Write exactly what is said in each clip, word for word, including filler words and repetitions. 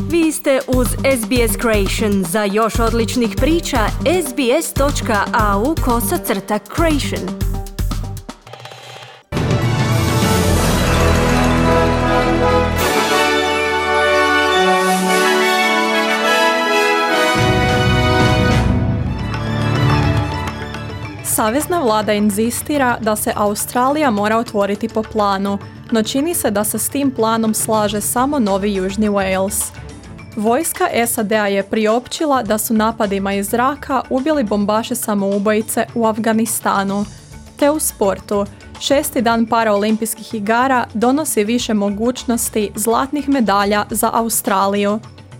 Vi ste uz S B S Creation. Za još odličnih priča, sbs.au kosacrta creation. Savezna vlada inzistira da se Australija mora otvoriti po planu, no čini se da se s tim planom slaže samo Novi Južni Wales. Vojska S A D-a je priopćila da su napadima iz zraka ubili bombaše samoubojice u Afganistanu. Te u sportu, šesti dan paraolimpijskih igara donosi više mogućnosti zlatnih medalja za Australiju.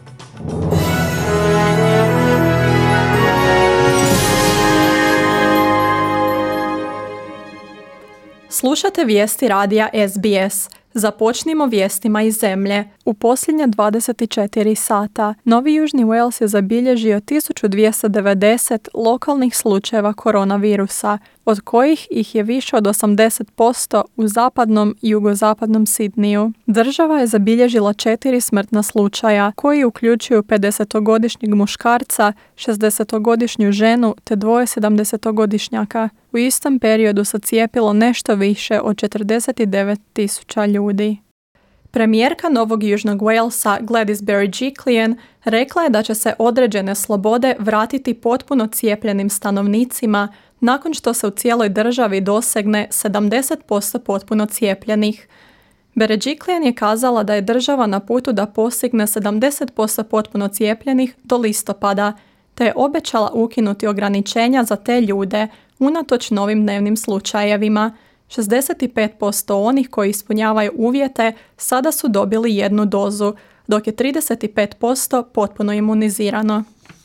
Slušate vijesti radija S B S. Započnimo vijestima iz zemlje. U posljednje dvadeset četiri sata Novi Južni Wales je zabilježio tisuću dvjesto devedeset lokalnih slučajeva koronavirusa, od kojih ih je više od osamdeset posto u zapadnom i jugozapadnom Sidniju. Država je zabilježila četiri smrtna slučaja, koji uključuju pedesetogodišnjeg muškarca, šezdesetogodišnju ženu te dvoje sedamdesetogodišnjaka. U istom periodu se cijepilo nešto više od četrdeset devet tisuća ljudi. Premijerka Novog Južnog Walesa Gladys Berejiklian rekla je da će se određene slobode vratiti potpuno cijepljenim stanovnicima nakon što se u cijeloj državi dosegne sedamdeset posto potpuno cijepljenih. Berejiklian je kazala da je država na putu da postigne sedamdeset posto potpuno cijepljenih do listopada, te je obećala ukinuti ograničenja za te ljude unatoč novim dnevnim slučajevima. šezdeset pet posto onih koji ispunjavaju uvjete sada su dobili jednu dozu, dok je trideset pet posto potpuno imunizirano.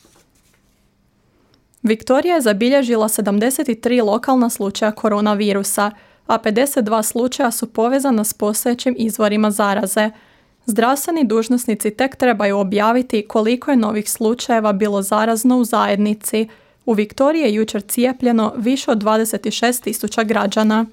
Viktorija je zabilježila sedamdeset tri lokalna slučaja koronavirusa, a pedeset dva slučaja su povezana s postojećim izvorima zaraze. Zdravstveni dužnosnici tek trebaju objaviti koliko je novih slučajeva bilo zarazno u zajednici. U Viktoriji je jučer cijepljeno više od dvadeset šest tisuća građana.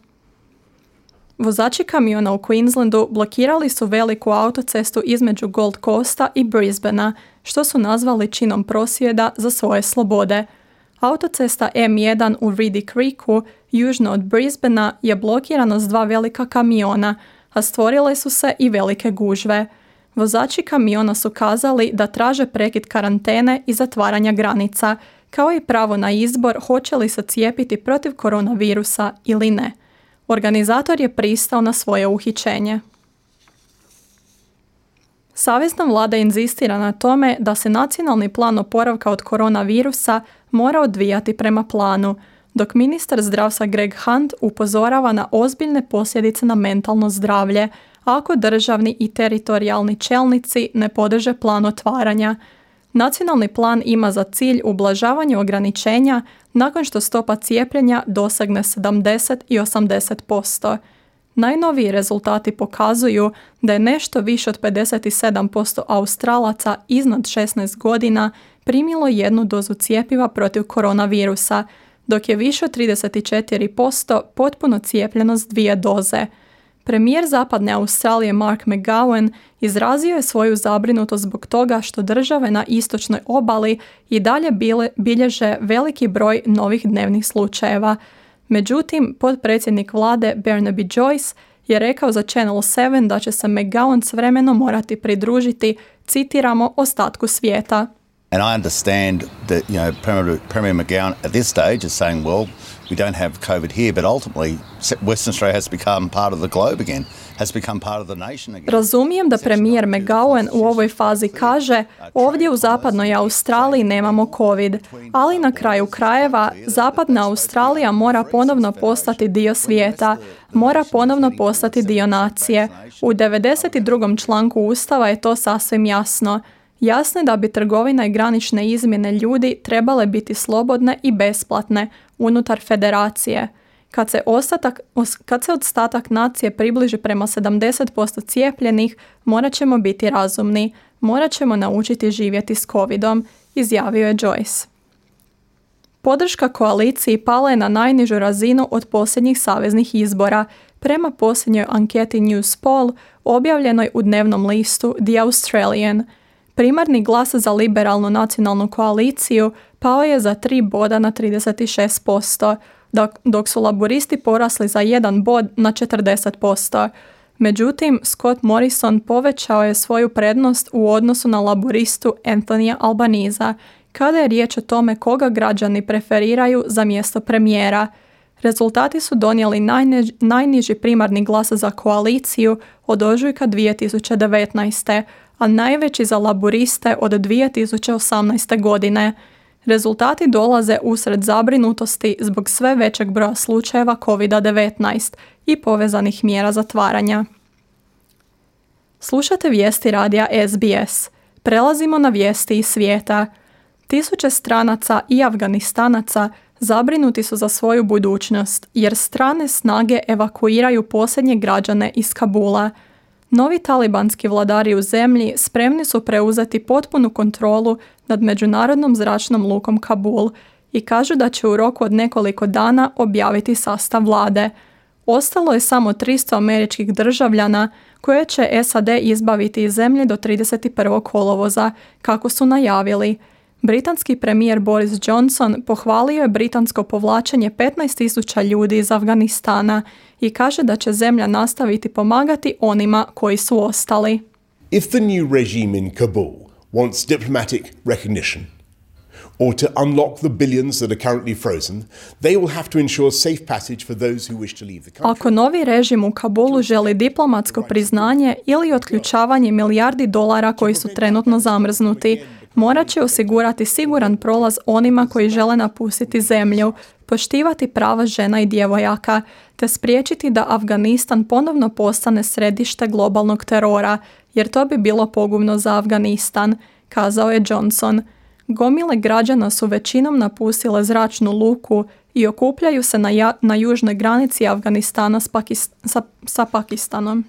Vozači kamiona u Queenslandu blokirali su veliku autocestu između Gold Coasta i Brisbanea, što su nazvali činom prosvjeda za svoje slobode. Autocesta M jedan u Reedy Creeku, južno od Brisbanea, je blokirana s dva velika kamiona, a stvorile su se i velike gužve. Vozači kamiona su kazali da traže prekid karantene i zatvaranja granica, kao i pravo na izbor hoće li se cijepiti protiv koronavirusa ili ne. Organizator je pristao na svoje uhićenje. Savezna vlada inzistira na tome da se nacionalni plan oporavka od koronavirusa mora odvijati prema planu, dok ministar zdravstva Greg Hunt upozorava na ozbiljne posljedice na mentalno zdravlje ako državni i teritorijalni čelnici ne podrže plan otvaranja. Nacionalni plan ima za cilj ublažavanje ograničenja nakon što stopa cijepljenja dosegne sedamdeset i osamdeset posto. Najnoviji rezultati pokazuju da je nešto više od pedeset sedam posto Australaca iznad šesnaest godina primilo jednu dozu cjepiva protiv koronavirusa, dok je više od trideset četiri posto potpuno cijepljeno s dvije doze. Premijer Zapadne Australije Mark McGowan izrazio je svoju zabrinutost zbog toga što države na istočnoj obali i dalje bile, bilježe veliki broj novih dnevnih slučajeva. Međutim, potpredsjednik vlade Barnaby Joyce je rekao za Channel sedam da će se McGowan s vremenom morati pridružiti, citiramo, ostatku svijeta. And I understand that, you know, Premier, Premier McGowan at this stage is saying, well, we don't have COVID here, but ultimately Western Australia has become part of the globe again, has become part of the nation again. Razumijem da premijer McGowan u ovoj fazi kaže, ovdje u zapadnoj Australiji nemamo COVID, ali na kraju krajeva zapadna Australija mora ponovno postati dio svijeta, mora ponovno postati dio nacije. U devedeset drugom članku Ustava je to sasvim jasno. Jasno je da bi trgovina i granične izmjene ljudi trebale biti slobodne i besplatne unutar federacije. Kad se, ostatak, kad se ostatak nacije približi prema sedamdeset posto cijepljenih, morat ćemo biti razumni, morat ćemo naučiti živjeti s covidom, izjavio je Joyce. Podrška koaliciji pala je na najnižu razinu od posljednjih saveznih izbora, prema posljednjoj anketi Newspoll objavljenoj u dnevnom listu The Australian. Primarni glas za liberalnu nacionalnu koaliciju pao je za tri boda na trideset šest posto, dok, dok su laburisti porasli za jedan bod na četrdeset posto. Međutim, Scott Morrison povećao je svoju prednost u odnosu na laburistu Anthonyja Albaniza, kada je riječ o tome koga građani preferiraju za mjesto premijera. Rezultati su donijeli najniži, najniži primarni glas za koaliciju od ožujka dvije tisuće devetnaeste, a najveći za laburiste od dvije tisuće osamnaeste. godine. Rezultati dolaze usred zabrinutosti zbog sve većeg broja slučajeva kovid devetnaest i povezanih mjera zatvaranja. Slušate vijesti radija S B S. Prelazimo na vijesti iz svijeta. Tisuće stranaca i Afganistanaca zabrinuti su za svoju budućnost jer strane snage evakuiraju posljednje građane iz Kabula. Novi talibanski vladari u zemlji spremni su preuzeti potpunu kontrolu nad međunarodnom zračnom lukom Kabul i kažu da će u roku od nekoliko dana objaviti sastav vlade. Ostalo je samo tristo američkih državljana koje će S A D izbaviti iz zemlje do trideset prvog kolovoza, kako su najavili. Britanski premijer Boris Johnson pohvalio je britansko povlačenje petnaest tisuća ljudi iz Afganistana i kaže da će zemlja nastaviti pomagati onima koji su ostali. If the new regime in Kabul wants diplomatic recognition or to unlock the billions that are currently frozen, they will have to ensure safe passage for those who wish to leave the country. Ako novi režim u Kabulu želi diplomatsko priznanje ili otključavanje milijardi dolara koji su trenutno zamrznuti, morat će osigurati siguran prolaz onima koji žele napustiti zemlju, poštivati prava žena i djevojaka, te spriječiti da Afganistan ponovno postane središte globalnog terora, jer to bi bilo pogubno za Afganistan, kazao je Johnson. Gomile građana su većinom napustile zračnu luku i okupljaju se na, ja, na južnoj granici Afganistana s Pakist- sa, sa Pakistanom.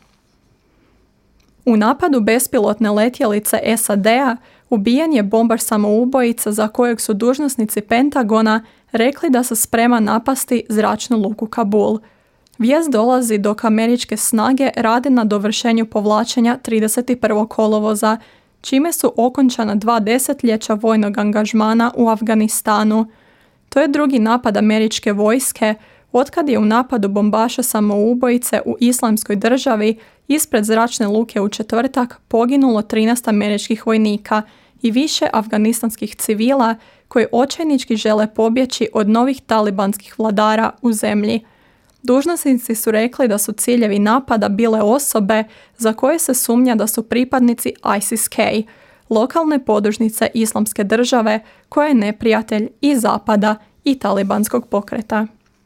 U napadu bespilotne letjelice S A D-a ubijen je bombar samoubojica za kojeg su dužnosnici Pentagona rekli da se sprema napasti zračnu luku Kabul. Vijest dolazi dok američke snage rade na dovršenju povlačenja trideset prvog kolovoza, čime su okončana dva desetljeća vojnog angažmana u Afganistanu. To je drugi napad američke vojske otkad je u napadu bombaša samoubojice u Islamskoj državi ispred zračne luke u četvrtak poginulo trinaest američkih vojnika i više afganistanskih civila koji očajnički žele pobjeći od novih talibanskih vladara u zemlji. Dužnosnici su rekli da su ciljevi napada bile osobe za koje se sumnja da su pripadnici ISIS-K, lokalne podružnice Islamske države koja je neprijatelj i Zapada i talibanskog pokreta.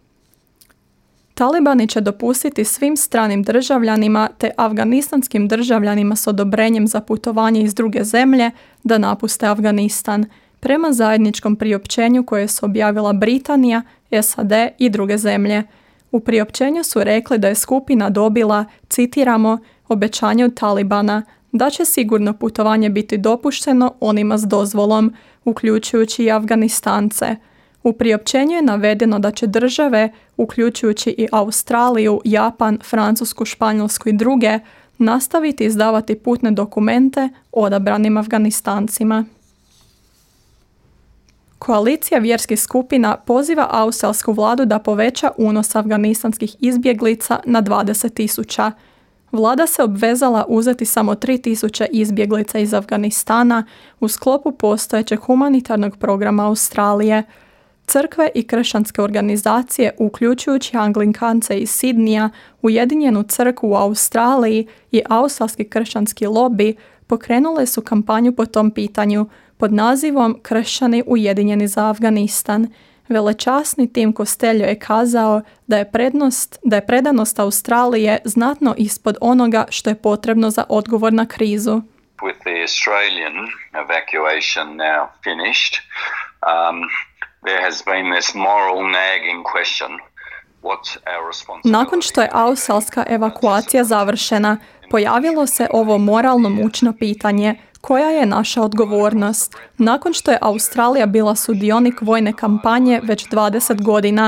Talibani će dopustiti svim stranim državljanima te afganistanskim državljanima s odobrenjem za putovanje iz druge zemlje da napuste Afganistan, prema zajedničkom priopćenju koje su objavila Britanija, S A D i druge zemlje. U priopćenju su rekli da je skupina dobila, citiramo, obećanje od Talibana da će sigurno putovanje biti dopušteno onima s dozvolom, uključujući i Afganistance. U priopćenju je navedeno da će države, uključujući i Australiju, Japan, Francusku, Španjolsku i druge, nastaviti izdavati putne dokumente odabranim Afganistancima. Koalicija vjerskih skupina poziva australsku vladu da poveća unos afganistanskih izbjeglica na dvadeset tisuća. Vlada se obvezala uzeti samo tri tisuće izbjeglica iz Afganistana u sklopu postojećeg humanitarnog programa Australije. Crkve i kršćanske organizacije, uključujući Anglikance iz Sidnija, Ujedinjenu crkvu u Australiji i australski kršćanski lobi, pokrenule su kampanju po tom pitanju pod nazivom Kršćani ujedinjeni za Afganistan. Velečasni Tim Costello je kazao da je, prednost, da je predanost Australije znatno ispod onoga što je potrebno za odgovor na krizu. With the Australian evacuation now finished, um, there has been this moral nagging question. What's our responsibility? Nakon što je australska evakuacija završena, pojavilo se ovo moralno mučno pitanje: koja je naša odgovornost? Nakon što je Australija bila sudionik vojne kampanje već dvadeset godina,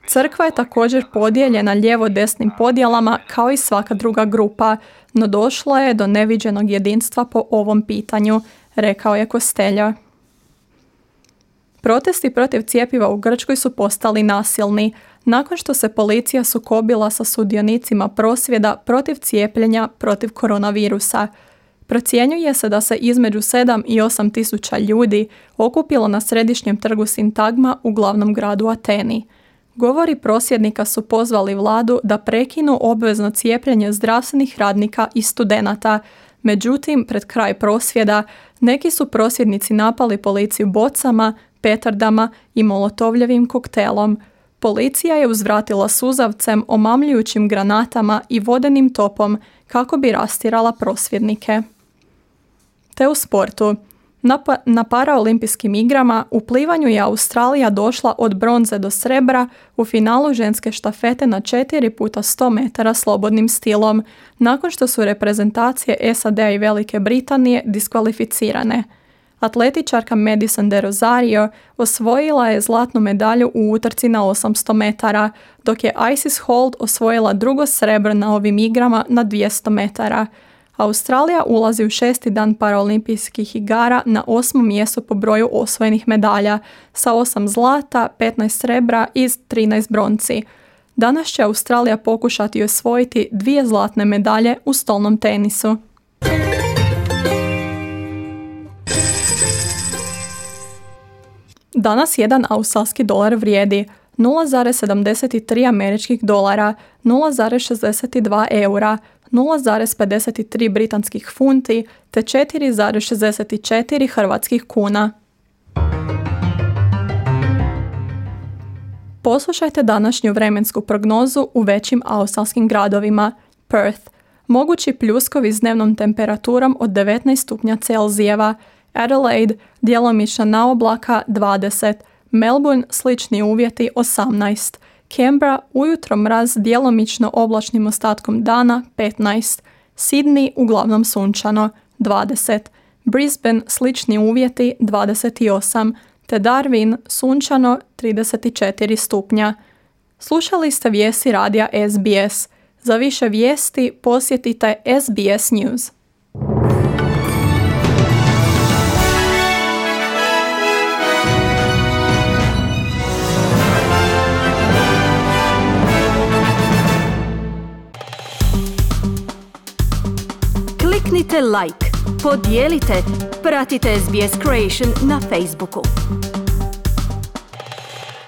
Crkva je također podijeljena lijevo-desnim podjelama kao i svaka druga grupa, no došlo je do neviđenog jedinstva po ovom pitanju, rekao je Costello. Protesti protiv cjepiva u Grčkoj su postali nasilni, nakon što se policija sukobila sa sudionicima prosvjeda protiv cijepljenja protiv koronavirusa. Procjenjuje se da se između sedam i osam tisuća ljudi okupilo na središnjem trgu Sintagma u glavnom gradu Ateni. Govori prosvjednika su pozvali vladu da prekinu obvezno cijepljenje zdravstvenih radnika i studenata. Međutim, pred kraj prosvjeda, neki su prosvjednici napali policiju bocama, petardama i molotovljevim koktelom. Policija je uzvratila suzavcem, omamljujućim granatama i vodenim topom kako bi rastirala prosvjednike. Te u sportu. Na, pa, na paraolimpijskim igrama u plivanju je Australija došla od bronze do srebra u finalu ženske štafete na četiri puta sto metara slobodnim stilom, nakon što su reprezentacije S A D-a i Velike Britanije diskvalificirane. Atletičarka Madison de Rosario osvojila je zlatnu medalju u utrci na osamsto metara, dok je Isis Holt osvojila drugo srebro na ovim igrama na dvjesto metara. Australija ulazi u šesti dan paraolimpijskih igara na osmom mjestu po broju osvojenih medalja, sa osam zlata, petnaest srebra i trinaest bronci. Danas će Australija pokušati osvojiti dvije zlatne medalje u stolnom tenisu. Danas jedan australski dolar vrijedi nula zarez sedamdeset tri američkih dolara, nula zarez šezdeset dva eura, nula zarez pedeset tri britanskih funti te četiri zarez šezdeset četiri hrvatskih kuna. Poslušajte današnju vremensku prognozu u većim australskim gradovima. Perth. Mogući pljuskovi s dnevnom temperaturom od devetnaest stupnja Celzijeva. Adelaide, djelomična naoblaka dvadeset, Melbourne, slični uvjeti osamnaest, Canberra, ujutro mraz djelomično oblačnim ostatkom dana petnaest, Sydney, uglavnom sunčano dvadeset, Brisbane, slični uvjeti dvadeset osam, te Darwin, sunčano trideset četiri stupnja. Slušali ste vijesti radija S B S. Za više vijesti posjetite S B S News. Kliknite like, podijelite, pratite S B S Creation na Facebooku.